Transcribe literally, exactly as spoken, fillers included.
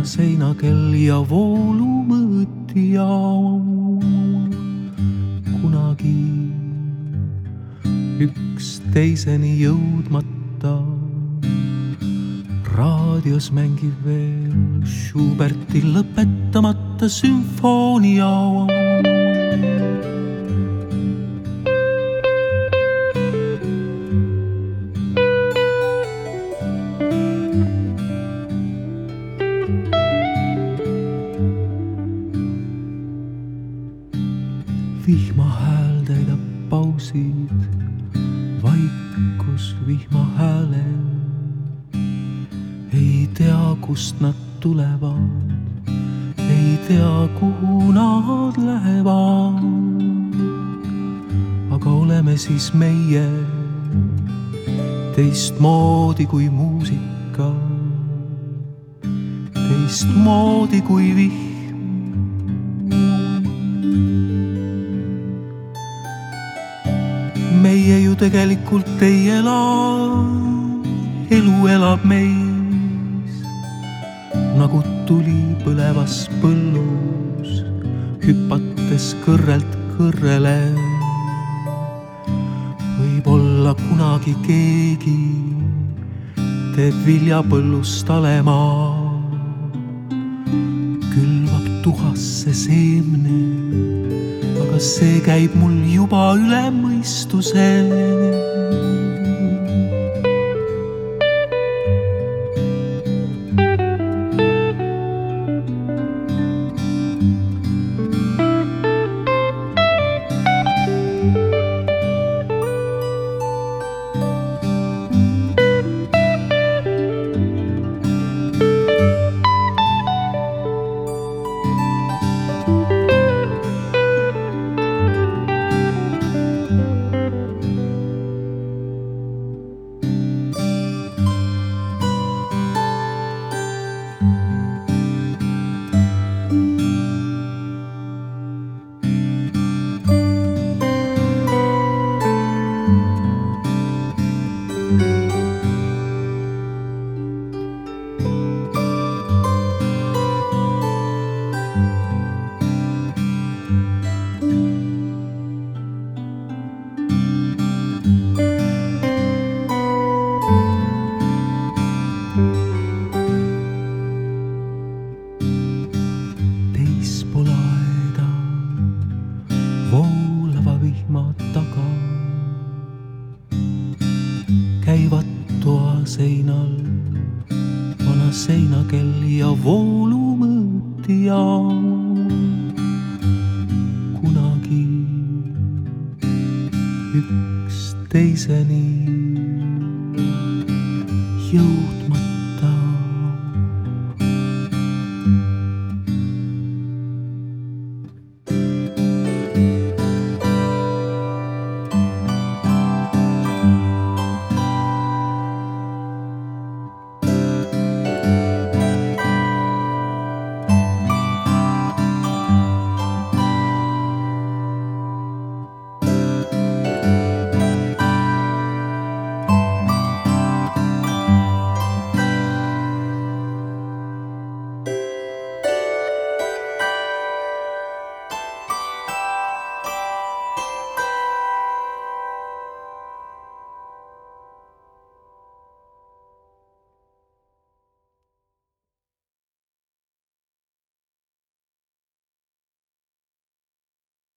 seinakell ja voolumõõtja. Kunagi üks teiseni jõudmata raadios mängib veel Schuberti lõpetamata sümfoonia. Vihma hääl täidab pausid, vaikus vihma häälel. Ei tea, kust nad tulevad, ei tea, kuhu nad lähevad. Aga oleme siis meie teistmoodi kui muusika, teistmoodi kui vihm. Meie ju tegelikult ei ela, elu elab meis, nagu tuli põlevas põllus, hüpates kõrrelt kõrrele. Võib-olla kunagi keegi teeb viljapõllust alemaa, külvab tuhasse seemne, aga see käib mul juba üle mõistuse. Käivad toa seinal vana seinakell ja voolumõõtja. Kunagi üks teiseni